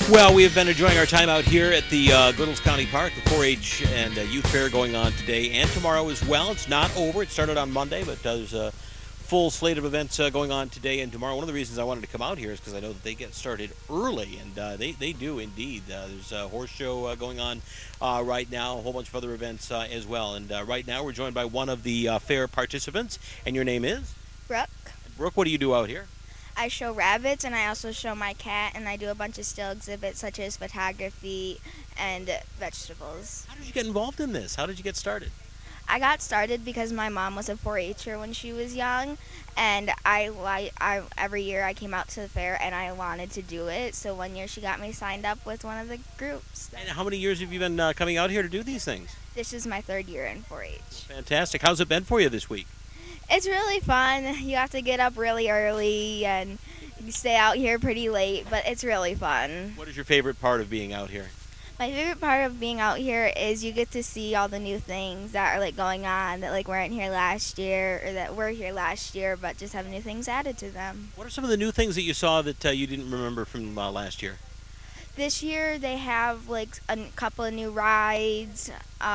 Well, we have been enjoying our time out here at the Goodles County Park, the 4-H and Youth Fair going on today and tomorrow as well. It's not over. It started on Monday, but there's a full slate of events going on today and tomorrow. One of the reasons I wanted to come out here is because I know that they get started early, and they do indeed. There's a horse show going on right now, a whole bunch of other events as well. And right now we're joined by one of the fair participants, and your name is? Brooke. Brooke, what do you do out here? I show rabbits, and I also show my cat, and I do a bunch of still exhibits such as photography and vegetables. How did you get involved in this? How did you get started? I got started because my mom was a 4-H'er when she was young, and every year I came out to the fair and I wanted to do it. So one year she got me signed up with one of the groups. And how many years have you been coming out here to do these things? This is my third year in 4-H. Fantastic. How's it been for you this week? It's really fun. You have to get up really early and you stay out here pretty late, but it's really fun. What is your favorite part of being out here? My favorite part of being out here is you get to see all the new things that are going on that weren't here last year, or that were here last year but just have new things added to them. What are some of the new things that you saw that you didn't remember from last year? This year they have a couple of new rides,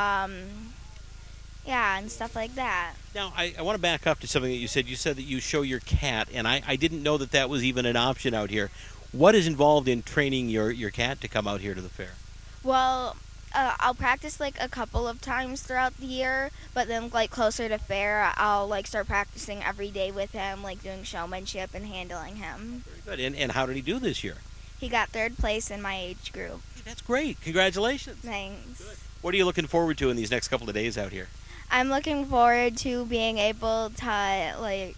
and stuff like that. Now, I want to back up to something that you said. You said that you show your cat, and I didn't know that that was even an option out here. What is involved in training your cat to come out here to the fair? Well, I'll practice a couple of times throughout the year, but then closer to fair, I'll start practicing every day with him, doing showmanship and handling him. Very good. And how did he do this year? He got third place in my age group. Hey, that's great. Congratulations. Thanks. Good. What are you looking forward to in these next couple of days out here? I'm looking forward to being able to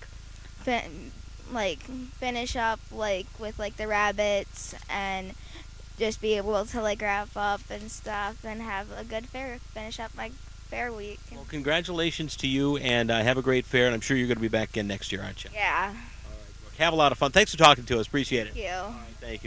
finish up with the rabbits and just be able to wrap up and stuff and have a good fair, finish up my fair week. Well, congratulations to you, and have a great fair, and I'm sure you're going to be back again next year, aren't you? Yeah. All right. Have a lot of fun. Thanks for talking to us. Appreciate it. Thank you. All right, thank you.